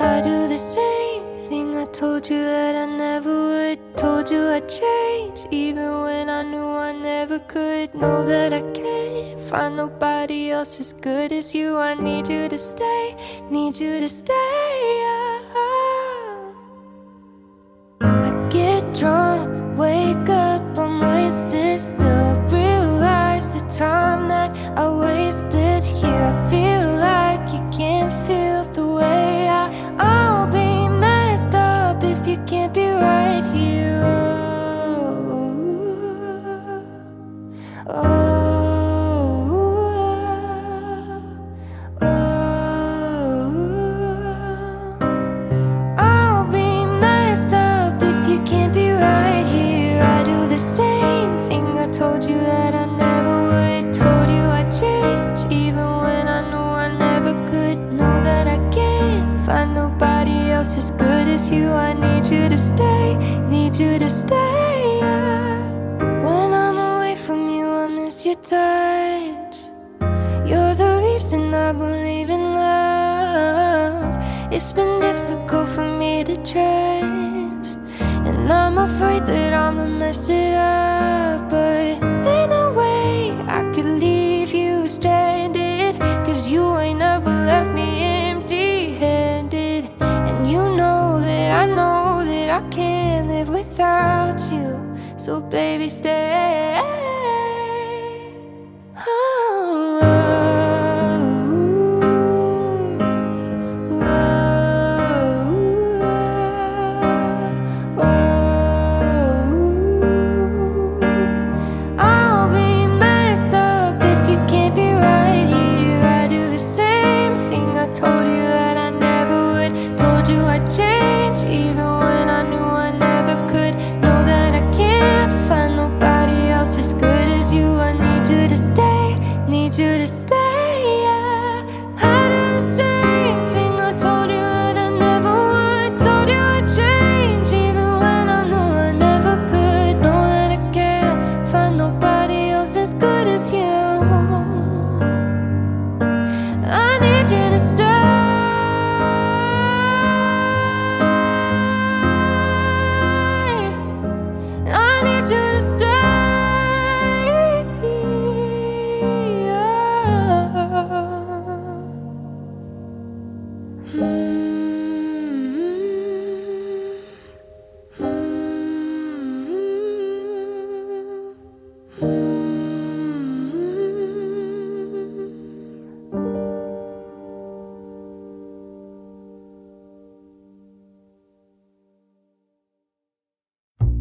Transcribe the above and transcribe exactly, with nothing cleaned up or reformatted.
I do the same thing. I told you that I never would. Told you I'd change, even when I knew I never could. Know that I can't find nobody else as good as you. I need you to stay, need you to stay. I get drunk, wake up, I'm wasted still. Realize the time that I wasted here. I feel like you can't feel the way I. I'll be messed up if you can't be right here. Oh, oh, oh, oh. I'll be messed up if you can't be right here. I do the same thing. I told you that I never would. Told you I'd change, even when I knew I never could. Know that I can't find nobody else as good as you. I need you to stay, need you to stay. When I'm away from you, I miss your touch. You're the reason I believe in love. It's been difficult for me to trust, and I'm afraid that I'ma mess it up. But in a way, I could leave you stranded, cause you ain't never left me empty-handed. And you know that I know that I can't live without you. So baby, stay. Oh, oh, oh, oh. I'll be messed up if you can't be right here. I do the same thing. I told you that I never would. Told you I'd change, even